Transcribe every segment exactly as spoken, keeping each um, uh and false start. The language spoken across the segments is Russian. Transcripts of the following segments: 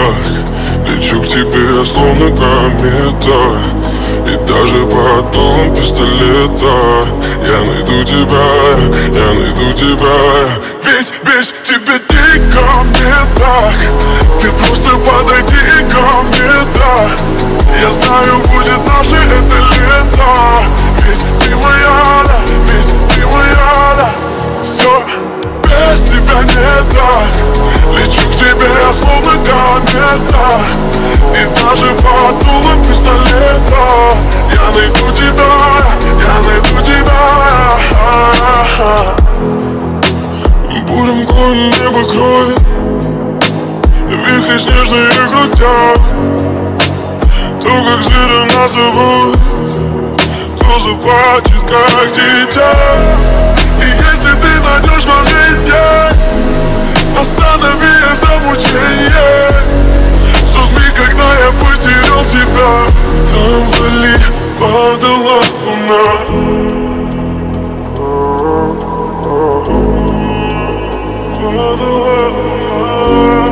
так. Лечу к тебе, словно комета, и даже под дулом пистолета я найду тебя, я найду тебя. Ведь без тебя дико мне так. Ты просто подойди ко мне, да. Я знаю, будет наше это лето. Ведь ты моя, да, ведь ты моя, да. Все без тебя не так. Лечу к тебе, словно комета, и даже под дулом пистолета я найду тебя, я найду тебя. Бурем конь небо кроет, вихри снежные крутят. То, как зверя назовут, то заплачет, как дитя. И если ты найдешь во мне меня, останови это мучение. В тот миг, когда я потерял тебя, там вдали падала луна. Падала луна.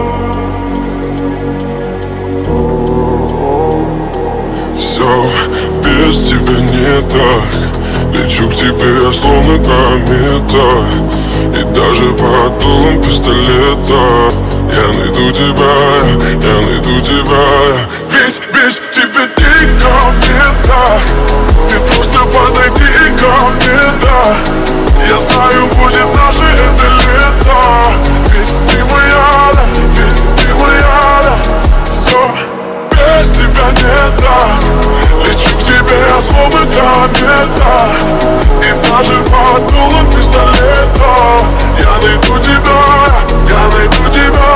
Все без тебя не так. Лечу к тебе, словно комета, и даже под дулом пистолета я найду тебя, я найду тебя. Ведь без тебя дико мне так. Ты просто подойди ко мне, да. Я знаю, будет наше это лето. Ведь ты моя, да, ведь ты моя, да. Все без тебя не так. Лечу к тебе, словно комета, и даже под дулом пистолета я найду тебя, я найду тебя.